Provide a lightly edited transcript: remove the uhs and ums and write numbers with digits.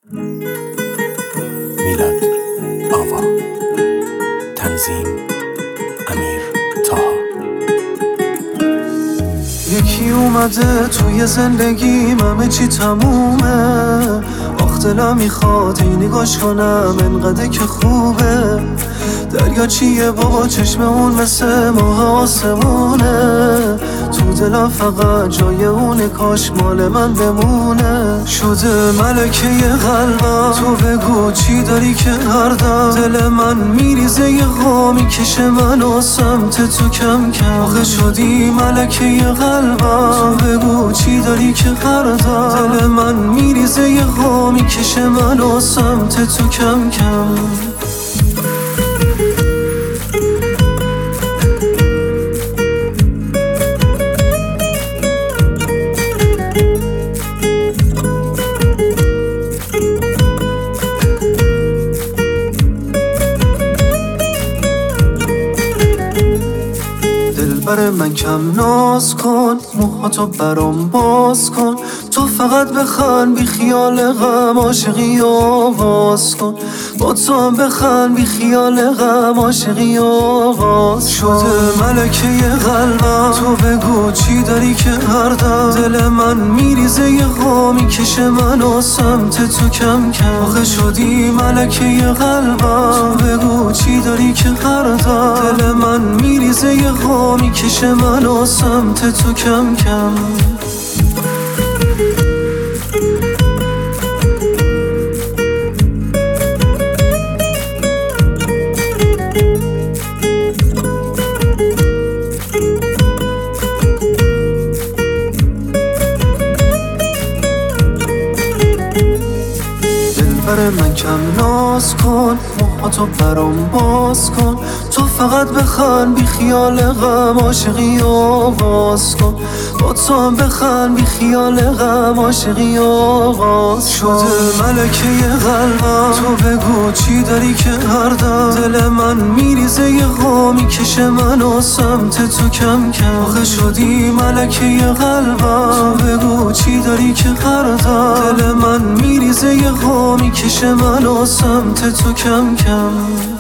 میلاد آوا. تنظیم امیر طاها. یکی اومده توی زندگیم، همه چی تمومه. آخ دلم میخواد هی نگاش کنم، انقدر که خوبه. دریا چیه بابا، چشم اون مثل ماه آسمونه. تو دلم فقط جای اونه، کاش مال من بمونه. شده ملکه قلبم، تو بگو چی داری که هر دم دل من میریزه یه غمی کشه منو سمت تو کم کم. آخه شدی ملکه قلبم، تو بگو چی داری که هر دم دل من میریزه یه غمی کشه منو سمت تو کم کم. برای من کم ناز کن، موهاتو برام باز کن. تو فقط بخند بی خیال غم، عاشقی آواز کن. با تو هم بخند بی خیال غم، عاشقی آواز شده ملکه قلبم. تو بگو چی داری که هر دم دل من میریزه یه غمی کشه منو سمت تو کم کم. آخه شدی ملکه قلبم، تو بگو چی داری که هر دم دل من میریزه یه غمی کشه منو سمت تو کم کم. برای من کم ناز کن، موهاتو برام باز کن. تو فقط بخند بی خیال غم، عاشقی آواز کن. با تو هم بخند بی خیال غم، عاشقی آواز شده ملکه قلبم. تو بگو چی داری که هر دم دل من میریزه یه غمی کشه منو سمت تو کم کم. آخه شدی ملکه قلبم، تو بگو چی داری که هر دم دل من میریزه یه غمی کشه منو سمت تو کم کم.